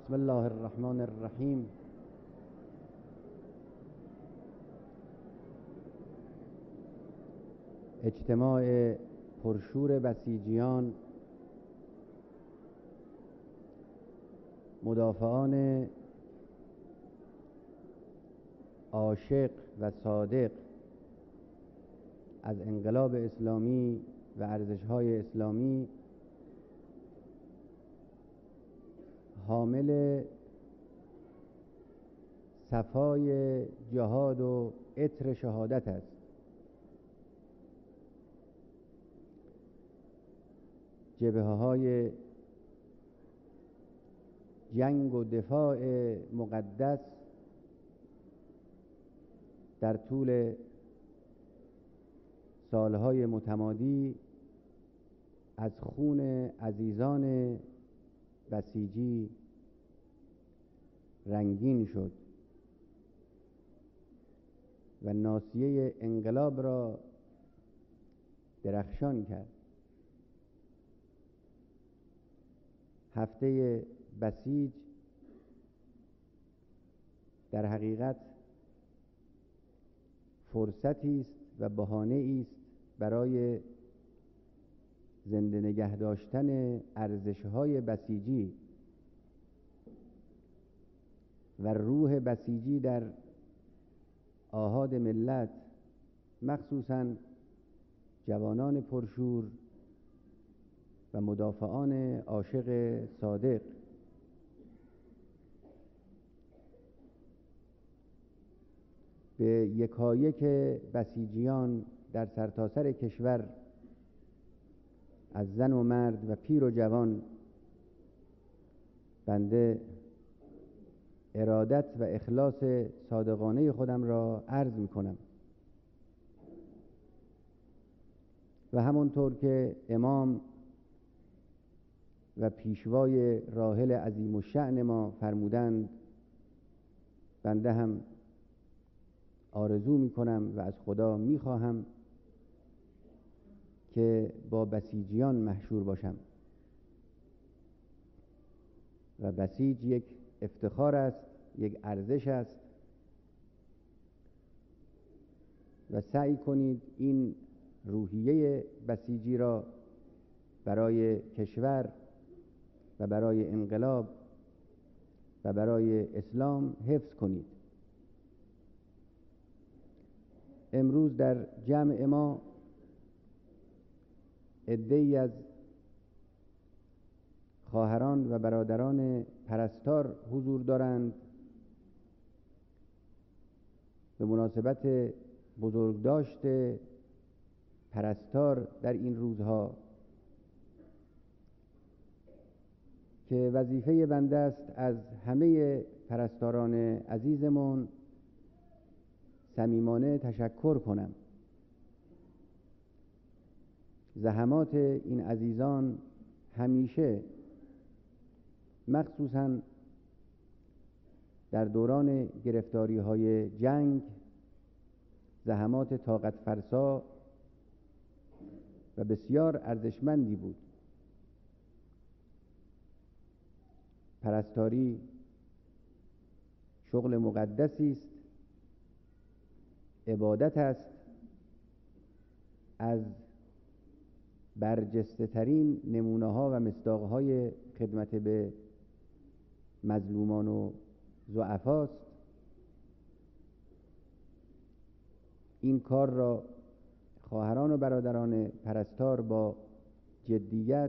بسم الله الرحمن الرحیم. اجتماع پرشور بسیجیان، مدافعان عاشق و صادق از انقلاب اسلامی و ارزش‌های اسلامی، حامل صفای جهاد و عطر شهادت است. جبهه‌های جنگ و دفاع مقدس در طول سالهای متمادی از خون عزیزان بسیجی رنگین شد و ناصیه انقلاب را درخشان کرد. هفته بسیج در حقیقت فرصتی است و بهانه‌ای است برای زنده نگه داشتن ارزش‌های بسیجی و روح بسیجی در آحاد ملت، مخصوصاً جوانان پرشور و مدافعان عاشق صادق. به یکایک بسیجیان در سرتاسر کشور، از زن و مرد و پیر و جوان، بنده ارادت و اخلاص صادقانه خودم را عرض می کنم و همونطور که امام و پیشوای راحل عظیم الشأن ما فرمودند، بنده هم آرزو می کنم و از خدا می خواهم که با بسیجیان محشور باشم و بسیج یک افتخار است، یک ارزش است و سعی کنید این روحیه بسیجی را برای کشور و برای انقلاب و برای اسلام حفظ کنید. امروز در جمع ما عده‌ای از خواهران و برادران پرستار حضور دارند به مناسبت بزرگداشت پرستار در این روزها که وظیفه بنده است از همه پرستاران عزیزمون صمیمانه تشکر کنم. زحمات این عزیزان همیشه، مخصوصاً در دوران گرفتاری‌های جنگ، زحمات طاقت فرسا و بسیار ارزشمندی بود. پرستاری شغل مقدسی است، عبادت است، از برجسته ترین نمونه ها و مصداق های خدمت به مظلومان و ضعفاست. این کار را خواهران و برادران پرستار با جدیت،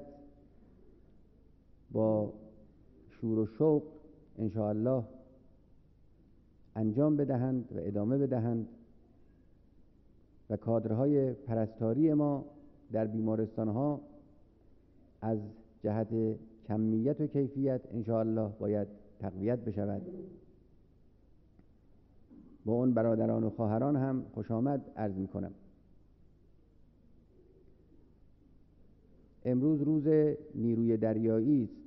با شور و شوق انشاءالله انجام بدهند و ادامه بدهند و کادرهای پرستاری ما در بیمارستانها از جهت کمیت و کیفیت انشاءالله باید تقویت بشود. با اون برادران و خواهران هم خوش آمد عرض می کنم. امروز روز نیروی دریایی است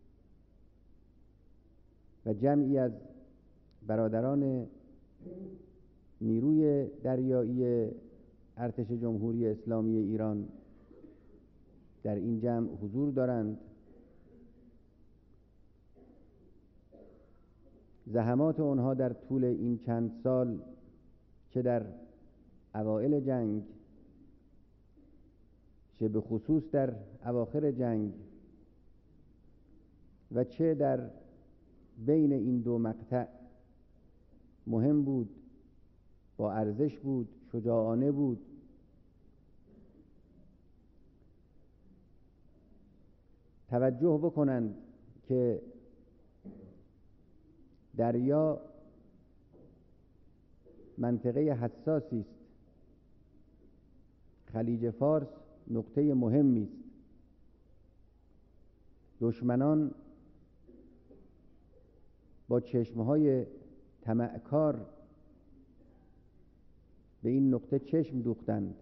و جمعی از برادران نیروی دریایی ارتش جمهوری اسلامی ایران در این جمع حضور دارند زحمات اونها در طول این چند سال، چه در اوائل جنگ چه به خصوص در اواخر جنگ و چه در بین این دو مقطع، مهم بود، با ارزش بود، شجاعانه بود. توجه بکنند که دریا منطقه حساسی است. خلیج فارس نقطه مهمی است. دشمنان با چشمهای طمعکار به این نقطه چشم دوختند.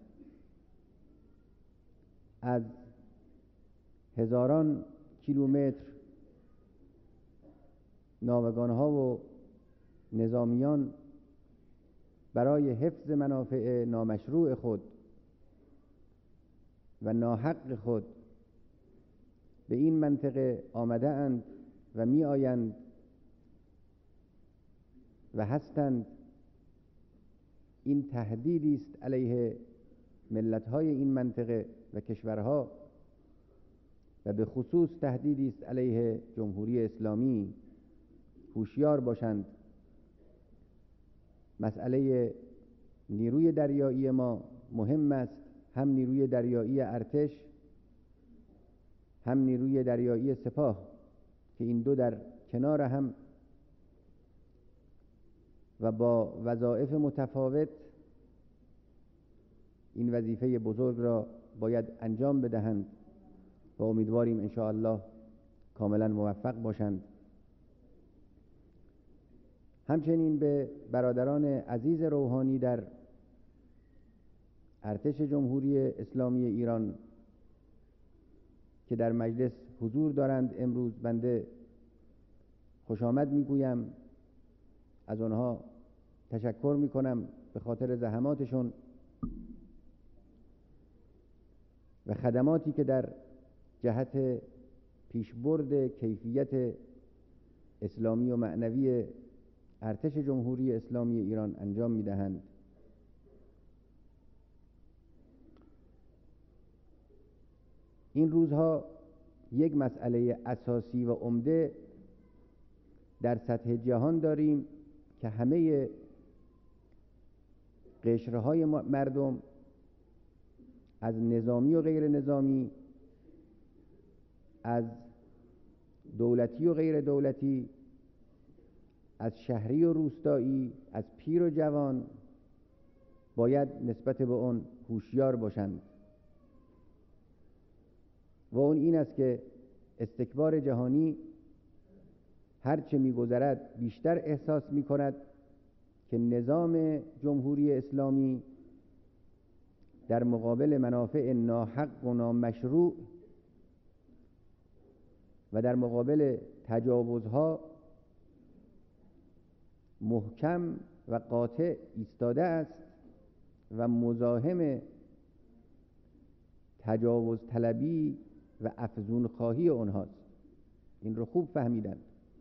از هزاران کیلومتر ناوگانها و نظامیان برای حفظ منافع نامشروع خود و ناحق خود به این منطقه آمده اند و می آیند و هستند. این تهدیدی است علیه ملت‌های این منطقه و کشورها و به خصوص تهدیدی است علیه جمهوری اسلامی. هوشیار باشند. مسئله نیروی دریایی ما مهم است، هم نیروی دریایی ارتش، هم نیروی دریایی سپاه، که این دو در کنار هم و با وظایف متفاوت این وظیفه بزرگ را باید انجام بدهند و امیدواریم ان شاء الله کاملا موفق باشند. همچنین به برادران عزیز روحانی در ارتش جمهوری اسلامی ایران که در مجلس حضور دارند امروز، بنده خوش آمد میگویم. از آنها تشکر میکنم به خاطر زحماتشون و خدماتی که در جهت پیشبرد کیفیت اسلامی و معنوی ارتش جمهوری اسلامی ایران انجام میدهند. این روزها یک مسئله اساسی و عمده در سطح جهان داریم که همه قشرهای مردم، از نظامی و غیر نظامی، از دولتی و غیر دولتی، از شهری و روستایی، از پیر و جوان، باید نسبت به اون هوشیار باشند و اون این است که استکبار جهانی هرچه می‌گذرد بیشتر احساس می‌کند که نظام جمهوری اسلامی در مقابل منافع ناحق و نامشروع و در مقابل تجاوزها محکم و قاطع ایستاده است و مزاحم تجاوز طلبی و افزون خواهی اونهاست. این رو خوب فهمیدن.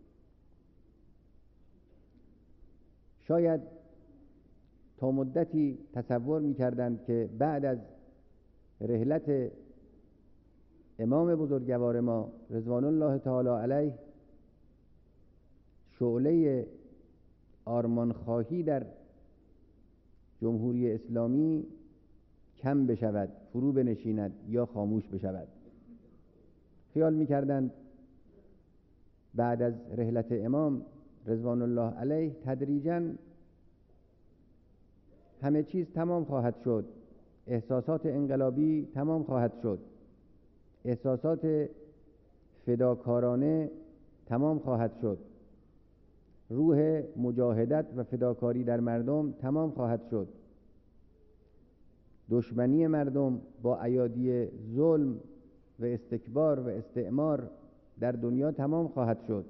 شاید تا مدتی تصور می‌کردند که بعد از رحلت امام بزرگوار ما رضوان الله تعالی علیه شعله آرمانخواهی در جمهوری اسلامی کم بشود، فرو بنشیند یا خاموش بشود. خیال می‌کردند بعد از رحلت امام رضوان الله علیه تدریجاً همه چیز تمام خواهد شد، احساسات انقلابی تمام خواهد شد، احساسات فداکارانه تمام خواهد شد، روح مجاهدت و فداکاری در مردم تمام خواهد شد، دشمنی مردم با ایادی ظلم و استکبار و استعمار در دنیا تمام خواهد شد.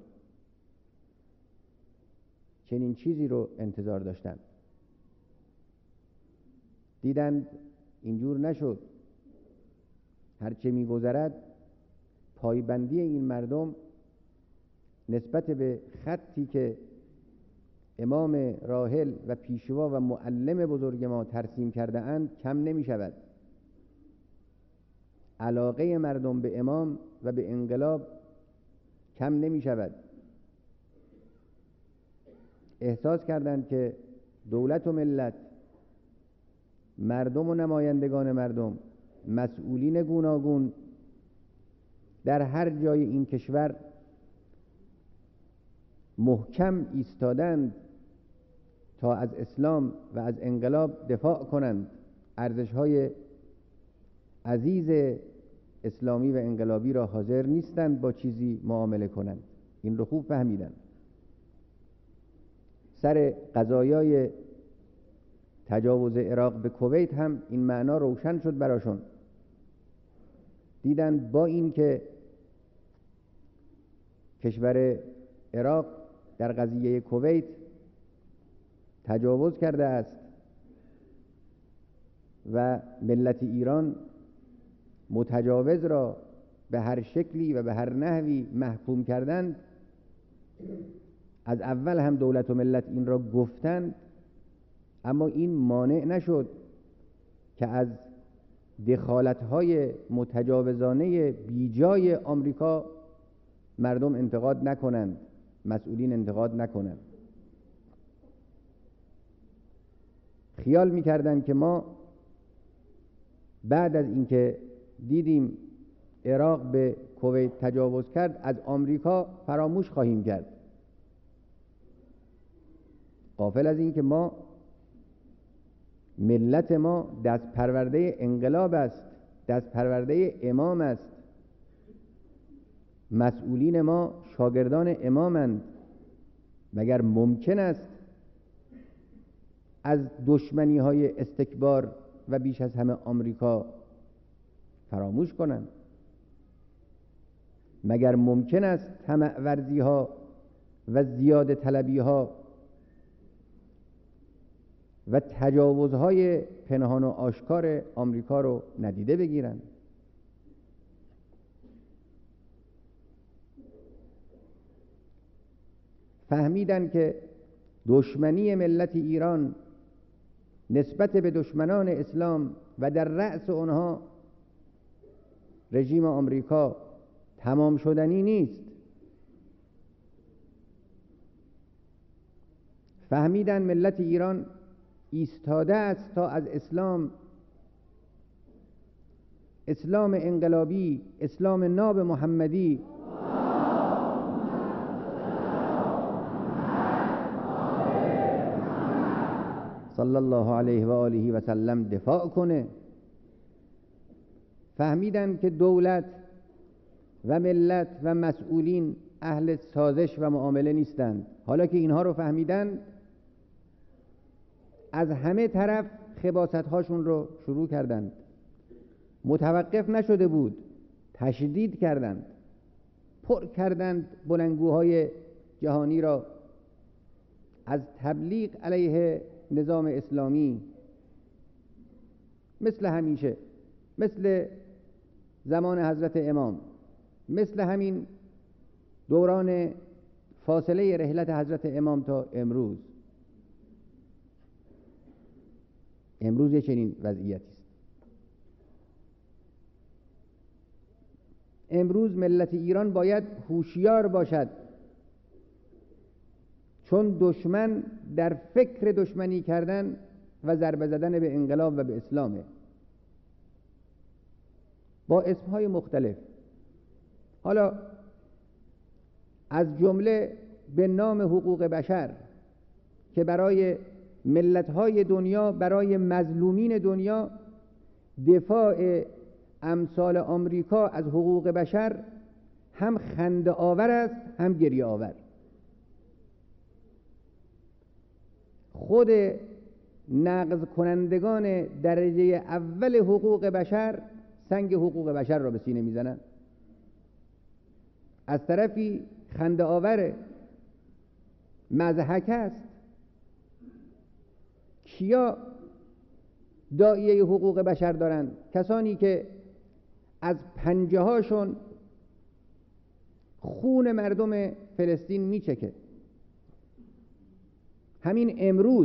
چنین چیزی رو انتظار داشتند. دیدند اینجور نشد. هرچه می‌گذرد پایبندی این مردم نسبت به خطی که امام راحل و پیشوا و معلم بزرگ ما ترسیم کرده اند کم نمی شود. علاقه مردم به امام و به انقلاب کم نمی شود. احساس کردند که دولت و ملت، مردم و نمایندگان مردم، مسئولین گوناگون در هر جای این کشور محکم ایستادند تا از اسلام و از انقلاب دفاع کنند، ارزش‌های عزیز اسلامی و انقلابی را حاضر نیستند با چیزی معامله کنند. این رو خوب فهمیدند. سر قضایای تجاوز عراق به کویت هم این معنا روشن شد براشون. دیدند با این که کشور عراق در قضیه کویت تجاوز کرده است و ملت ایران متجاوز را به هر شکلی و به هر نحوی محکوم کردند، از اول هم دولت و ملت این را گفتند، اما این مانع نشد که از دخالت‌های متجاوزانه بیجای آمریکا مردم انتقاد نکنند، مسئولین انتقاد نکنند. خیال می‌کردند که ما بعد از اینکه دیدیم عراق به کویت تجاوز کرد از آمریکا فراموش خواهیم کرد، غافل از این که ما ملت ما دست پرورده انقلاب است، دست پرورده امام است، مسئولین ما شاگردان امامند. مگر ممکن است از دشمنی های استکبار و بیش از همه آمریکا فراموش کنند؟ مگر ممکن است طمع ورزی ها و زیاده طلبی ها و تجاوزهای پنهان و آشکار آمریکا رو ندیده بگیرند؟ فهمیدن که دشمنی ملت ایران نسبت به دشمنان اسلام و در رأس آنها رژیم آمریکا تمام شدنی نیست. فهمیدن ملت ایران ایستاده است تا از اسلام انقلابی، اسلام ناب محمدی صلی الله علیه و آله و سلم دفاع کنه. فهمیدن که دولت و ملت و مسئولین اهل سازش و معامله نیستند. حالا که اینها رو فهمیدن، از همه طرف خباثت‌هاشون رو شروع کردند. متوقف نشده بود، تشدید کردند، پر کردند بلندگوهای جهانی را از تبلیغ علیه نظام اسلامی، مثل همیشه، مثل زمان حضرت امام، مثل همین دوران فاصله رحلت حضرت امام تا امروز. امروز یه چنین وضعیتی است. امروز ملت ایران باید هوشیار باشد، چون دشمن در فکر دشمنی کردن و ضربه زدن به انقلاب و به اسلامه، با اسمهای مختلف. حالا از جمله به نام حقوق بشر که برای ملت‌های دنیا، برای مظلومین دنیا، دفاع امثال آمریکا از حقوق بشر هم خنده آور است هم گریه آور. خود نقض کنندگان درجه اول حقوق بشر سنگ حقوق بشر را به سینه میزنند. از طرفی خنده آور، مضحک است. کیا داعیه حقوق بشر دارند؟ کسانی که از پنجه هاشون خون مردم فلسطین میچکه، همین امروز،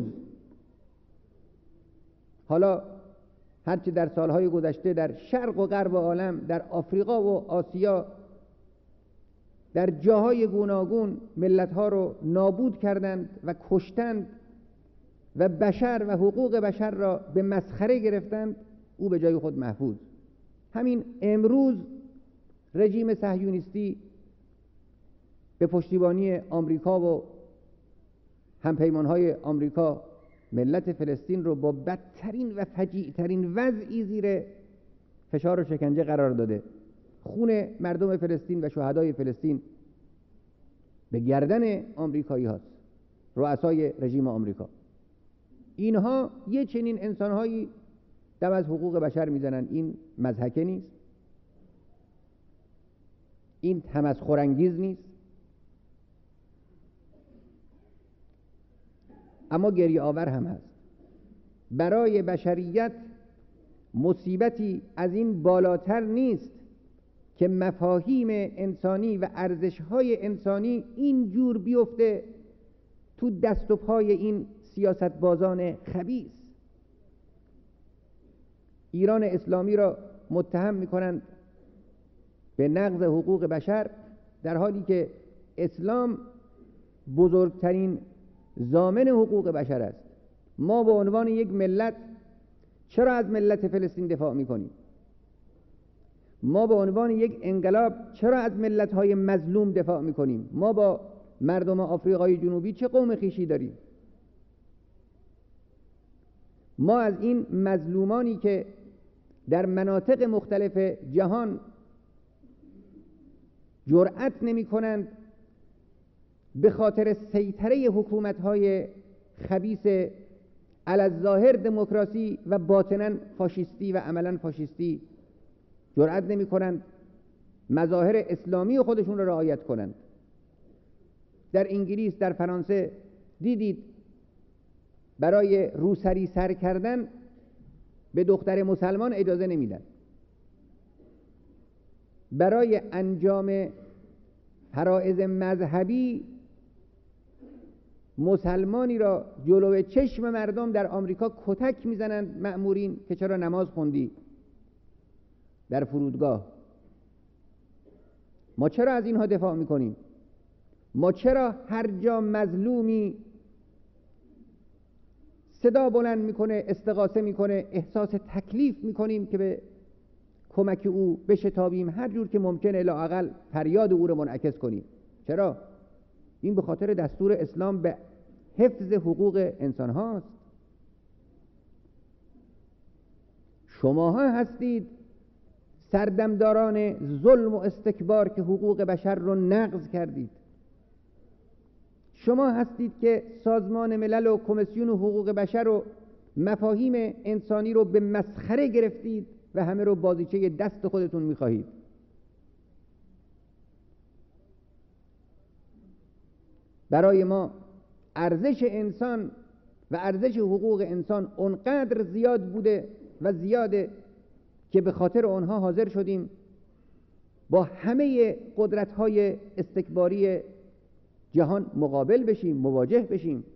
حالا هرچه در سالهای گذشته در شرق و غرب عالم، در آفریقا و آسیا، در جاهای گوناگون ملت‌ها رو نابود کردند و کشتند و بشر و حقوق بشر را به مسخره گرفتند، او به جای خود محفوظ. همین امروز رژیم صهیونیستی به پشتیبانی آمریکا و همپیمان‌های آمریکا ملت فلسطین رو با بدترین و فجیع‌ترین وضعی زیر فشار و شکنجه قرار داده. خون مردم فلسطین و شهدای فلسطین به گردن آمریکایی هاست، رؤسای رژیم آمریکا. اینها یه چنین انسانهایی دم از حقوق بشر میزنن. این مضحکه نیست؟ این تمسخرانگیز نیست؟ اما گریه آور هم هست. برای بشریت مصیبتی از این بالاتر نیست که مفاهیم انسانی و ارزش‌های انسانی اینجور بیفته تو دست و پای این سیاستبازان خبیث. ایران اسلامی را متهم می‌کنند به نقض حقوق بشر، در حالی که اسلام بزرگترین ضامن حقوق بشر است. ما به عنوان یک ملت چرا از ملت فلسطین دفاع می‌کنیم؟ ما به عنوان یک انقلاب چرا از ملت‌های مظلوم دفاع می‌کنیم؟ ما با مردم آفریقای جنوبی چه قوم خویشی داریم؟ ما از این مظلومانی که در مناطق مختلف جهان جرأت نمی‌کنند به خاطر سیطره حکومت‌های خبیث علی‌الظاهر دموکراسی و باطناً فاشیستی و عملاً فاشیستی، جرأت نمی‌کنند مظاهر اسلامی خودشون را رعایت کنند. در انگلیس، در فرانسه دیدید برای روسری سر کردن به دختر مسلمان اجازه نمیدن. برای انجام فرائض مذهبی مسلمانی را جلوی چشم مردم در آمریکا کتک میزنند مأمورین که چرا نماز خوندی در فرودگاه. ما چرا از اینها دفاع میکنیم؟ ما چرا هر جا مظلومی صدا بلند میکنه، استغاثه میکنه، احساس تکلیف میکنیم که به کمک او بشتابیم، هر جور که ممکنه لااقل فریاد او رو منعکس کنیم؟ چرا؟ این به خاطر دستور اسلام به حفظ حقوق انسان هاست. شماها هستید سردمداران ظلم و استکبار که حقوق بشر رو نقض کردید. شما هستید که سازمان ملل و کمیسیون حقوق بشر و مفاهیم انسانی رو به مسخره گرفتید و همه رو بازیچه دست خودتون می‌خواهید. برای ما ارزش انسان و ارزش حقوق انسان اونقدر زیاد بوده و زیاده که به خاطر آنها حاضر شدیم با همه قدرت‌های استکباری جهان مقابل بشیم، مواجه بشیم.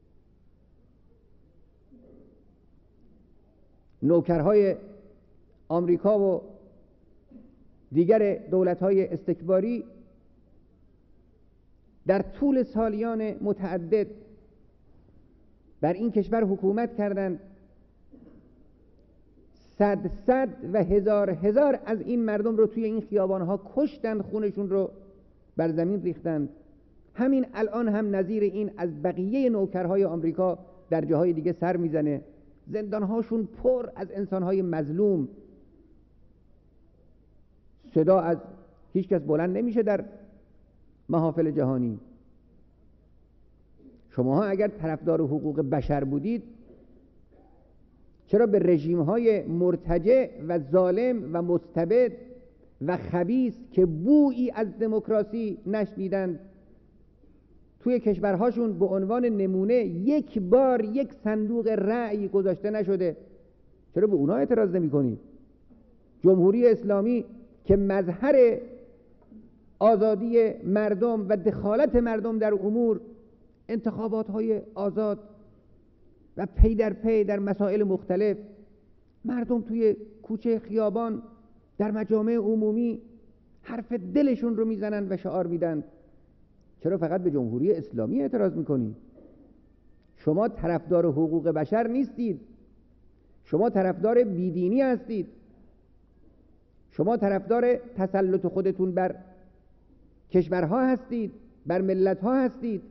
نوکرهای آمریکا و دیگر دولت‌های استکباری در طول سالیان متعدد بر این کشور حکومت کردند. صد و هزار از این مردم رو توی این خیابان‌ها کشتند، خونشون رو بر زمین ریختند. همین الان هم نظیر این از بقیه نوکرهای آمریکا در جاهای دیگه سر میزنه. زندان‌هاشون پر از انسان‌های مظلوم. صدا از هیچ کس بلند نمیشه در محافل جهانی. شماها اگر طرفدار حقوق بشر بودید، چرا به رژیم‌های مرتجع و ظالم و مستبد و خبیث که بویی از دموکراسی نشنیدند توی کشورهاشون به عنوان نمونه یک بار یک صندوق رأی گذاشته نشده؟ چرا به اونها اعتراض نمی‌کنید؟ جمهوری اسلامی که مظهر آزادی مردم و دخالت مردم در امور انتخابات‌های آزاد و پی در پی در مسائل مختلف، مردم توی کوچه خیابان در مجامع عمومی حرف دلشون رو میزنن و شعار میدن. چرا فقط به جمهوری اسلامی اعتراض میکنید؟ شما طرفدار حقوق بشر نیستید، شما طرفدار بیدینی هستید، شما طرفدار تسلط خودتون بر کشورها هستید، بر ملتها هستید.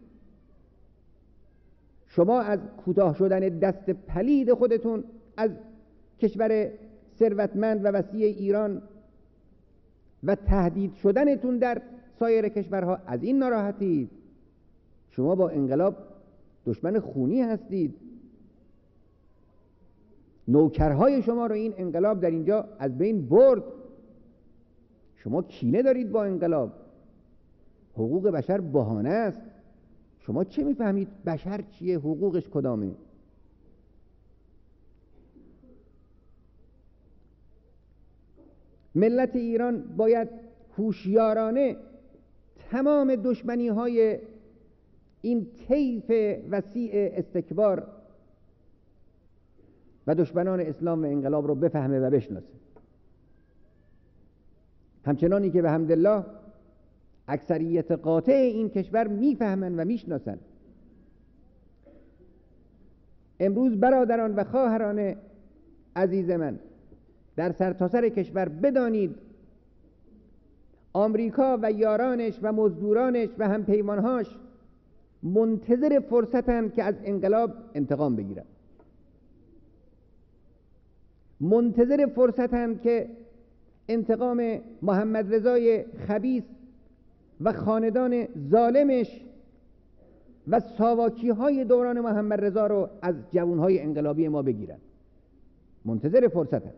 شما از کوتاه شدن دست پلید خودتون از کشور ثروتمند و وسیع ایران و تهدید شدنتون در سایر کشورها از این ناراحتید. شما با انقلاب دشمن خونی هستید. نوکرهای شما رو این انقلاب در اینجا از بین برد. شما کینه دارید با انقلاب. حقوق بشر بهانه است. شما چه میفهمید بشر چیه؟ حقوقش کدامه؟ ملت ایران باید هوشیارانه تمام دشمنی‌های این طیف وسیع استکبار و دشمنان اسلام و انقلاب رو بفهمه و بشناسه. همچنانی که به حمدالله اکثریت قاطع این کشور میفهمن و میشناسن. امروز برادران و خواهران عزیز من در سرتاسر کشور بدانید آمریکا و یارانش و مزدورانش و همپیمانهاش منتظر فرصتند که از انقلاب انتقام بگیرن. منتظر فرصتند که انتقام محمد رضای خبیث و خاندان ظالمش و ساواکی دوران محمد رضا رو از جوانهای انقلابی ما بگیرن. منتظر فرصتند.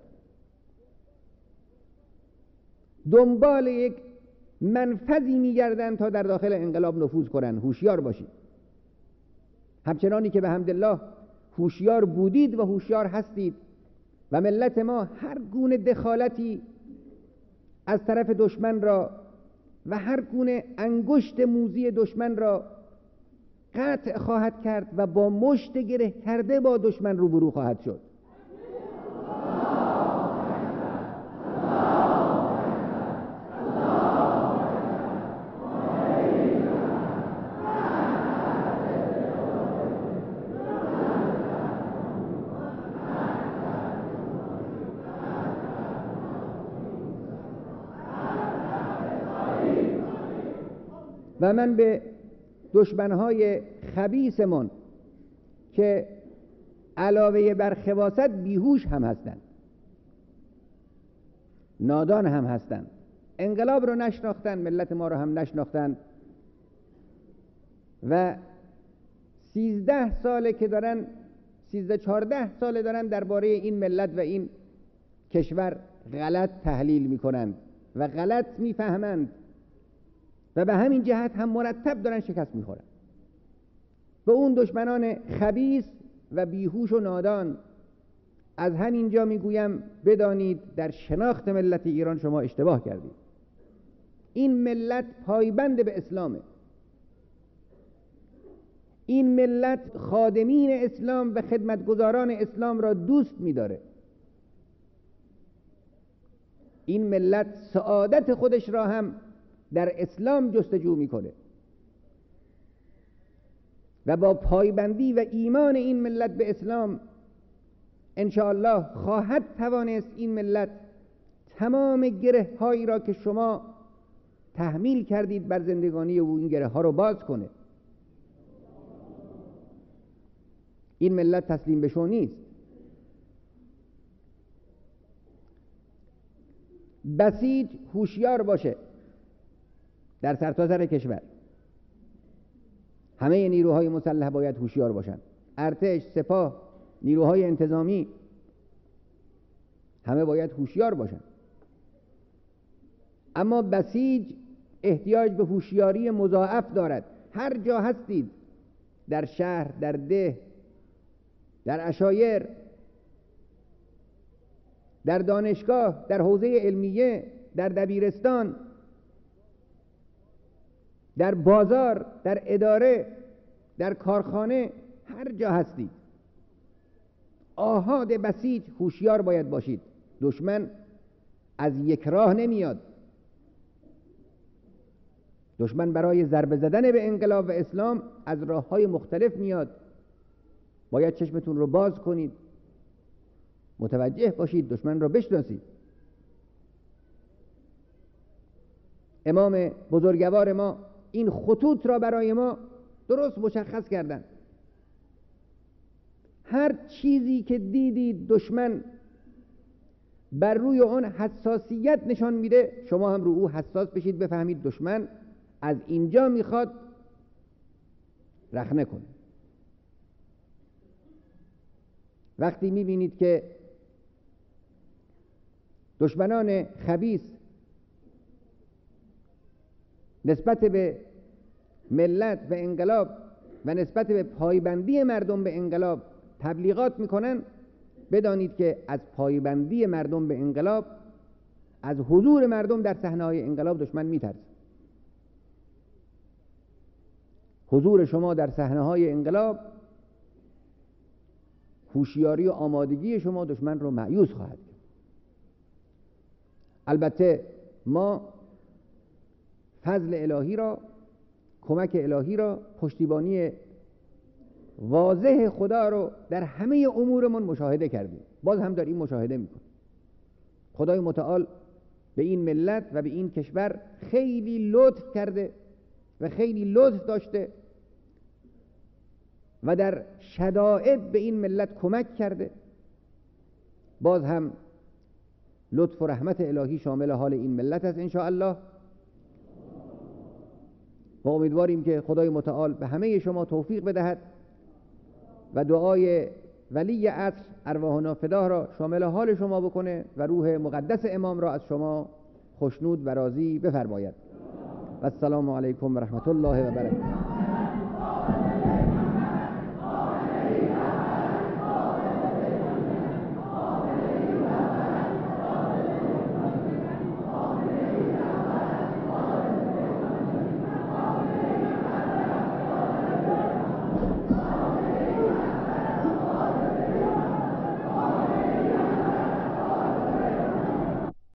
دنبال یک منفذی میگردن تا در داخل انقلاب نفوذ کنن. هوشیار باشید. همچنانی که به حمدالله هوشیار بودید و هوشیار هستید و ملت ما هر گونه دخالتی از طرف دشمن را و هر گونه انگشت موذی دشمن را قطع خواهد کرد و با مشت گره کرده با دشمن روبرو خواهد شد. و من به دشمنهای خبیثمون که علاوه بر خباثت بیهوش هم هستند، نادان هم هستند، انقلاب رو نشناختن، ملت ما رو هم نشناختن و 13 ساله که دارن 13-14 ساله دارن درباره این ملت و این کشور غلط تحلیل میکنند و غلط میفهمند و به همین جهت هم مرتب دارن شکست میخورن. به اون دشمنان خبیث و بیهوش و نادان از همینجا میگویم بدانید در شناخت ملت ایران شما اشتباه کردید. این ملت پایبند به اسلامه. این ملت خادمین اسلام و خدمتگزاران اسلام را دوست می‌داره. این ملت سعادت خودش را هم در اسلام جستجو میکنه و با پایبندی و ایمان این ملت به اسلام انشاءالله خواهد توانست این ملت تمام گره هایی را که شما تحمیل کردید بر زندگانی او این گره ها رو باز کنه. این ملت تسلیم به شو نیست. بسیج هوشیار باشه در سرتاسر کشور. همه نیروهای مسلح باید هوشیار باشند. ارتش، سپاه، نیروهای انتظامی همه باید هوشیار باشند. اما بسیج احتیاج به هوشیاری مضاعف دارد. هر جا هستید، در شهر، در ده، در عشایر، در دانشگاه، در حوزه علمیه، در دبیرستان، در بازار، در اداره، در کارخانه، هر جا هستید، آحاد بسیط هوشیار باید باشید. دشمن از یک راه نمیاد. دشمن برای ضربه زدن به انقلاب و اسلام از راه‌های مختلف میاد. باید چشمتون رو باز کنید، متوجه باشید، دشمن رو بشناسید. امام بزرگوار ما این خطوط را برای ما درست مشخص کردند. هر چیزی که دیدید دشمن بر روی اون حساسیت نشان میده، شما هم رو او حساس بشید، بفهمید دشمن از اینجا میخواد رخنه کنه. وقتی میبینید که دشمنان خبیث نسبت به ملت و انقلاب و نسبت به پایبندی مردم به انقلاب تبلیغات میکنن، بدانید که از پایبندی مردم به انقلاب، از حضور مردم در صحنه‌های انقلاب دشمن میترسه. حضور شما در صحنه‌های انقلاب، هوشیاری و آمادگی شما دشمن رو مایوس خواهد کرد. البته ما فضل الهی را، کمک الهی را، پشتیبانی واضح خدا رو در همه امورمون مشاهده کردیم، باز هم داریم مشاهده میکنیم. خدای متعال به این ملت و به این کشور خیلی لطف کرده و خیلی لطف داشته و در شدائد به این ملت کمک کرده. باز هم لطف و رحمت الهی شامل حال این ملت است ان شاء الله. و امیدواریم که خدای متعال به همه شما توفیق بدهد و دعای ولی عصر ارواحنا فداه را شامل حال شما بکنه و روح مقدس امام را از شما خوشنود و راضی بفرماید. و السلام علیکم و رحمت الله و برکاته.